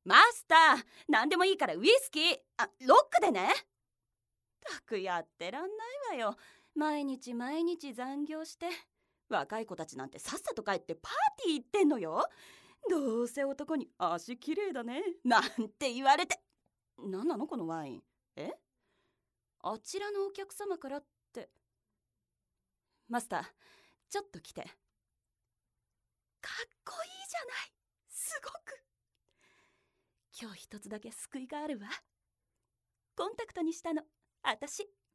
マスター、何でもいいからウイスキー、ロックでね。たくやってらんないわよ。毎日毎日残業して、若い子たちなんてさっさと帰ってパーティー行ってんのよ。どうせ男に足きれいだねなんて言われて。なんなのこのワイン。あちらのお客様からって。マスター、ちょっと来て。かっこいいじゃない、すごく。今日一つだけ救いがあるわ。コンタクトにしたの、あたし。